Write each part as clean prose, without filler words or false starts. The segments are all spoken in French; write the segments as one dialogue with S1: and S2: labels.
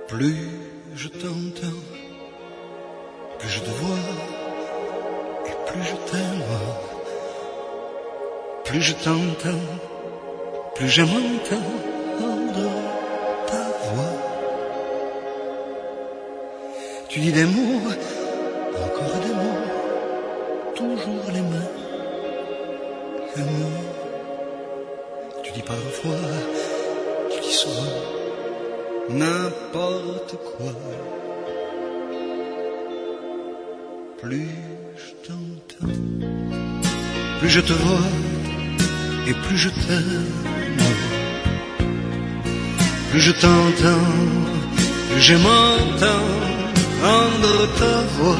S1: Plus je t'entends, plus je te vois, et plus je t'aime. Plus je t'entends, plus j'aime entendre ta voix. Tu dis des mots, encore des mots, toujours les mêmes. Tu dis parfois, tu dis souvent, n'importe quoi. Plus je t'entends, plus je te vois, et plus je t'aime. Plus je t'entends, plus j'aime entendre ta voix.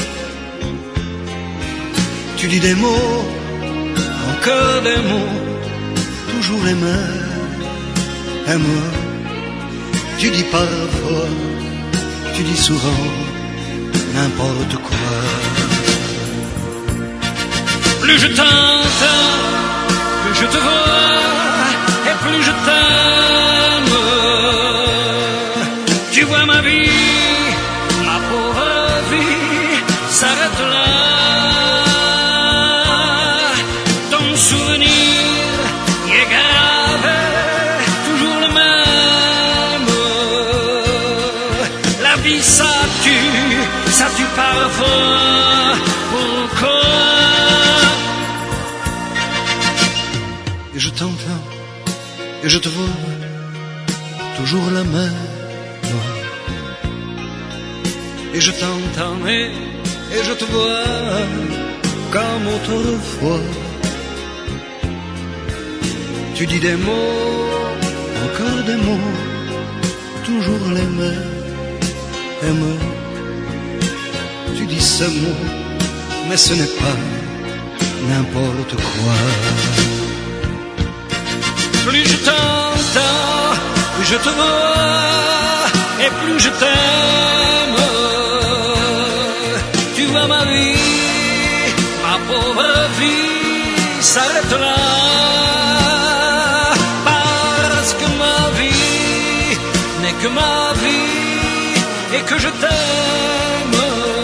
S1: Tu dis des mots, encore des mots, toujours les mêmes. Tu dis parfois, tu dis souvent, n'importe quoi. Plus je t'entends, plus je te vois, et plus je t'aime. Tu vois ma vie, ma pauvre vie, s'arrête là. Ton souvenir y est gravé, toujours le même. La vie ça tue parfois. Pourquoi? Et je t'entends, et je te vois, toujours la même. Et je t'entends, et je te vois, comme autrefois. Tu dis des mots, encore des mots, toujours les mêmes. Tu dis ce mot, mais ce n'est pas n'importe quoi. Plus je t'entends, plus je te vois, et plus je t'aime. Tu vois ma vie, ma pauvre vie, s'arrête là. Parce que ma vie n'est que ma vie, et que je t'aime.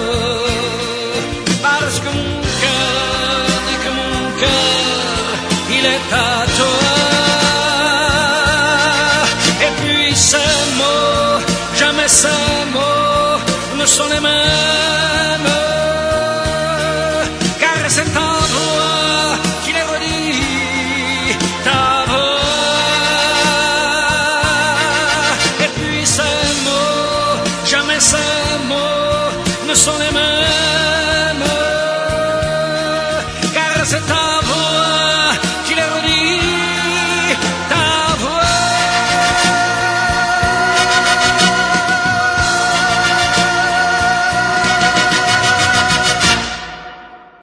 S1: Parce que mon cœur n'est que mon cœur, il est à toi. Ces mots, jamais ces mots ne sont les mêmes.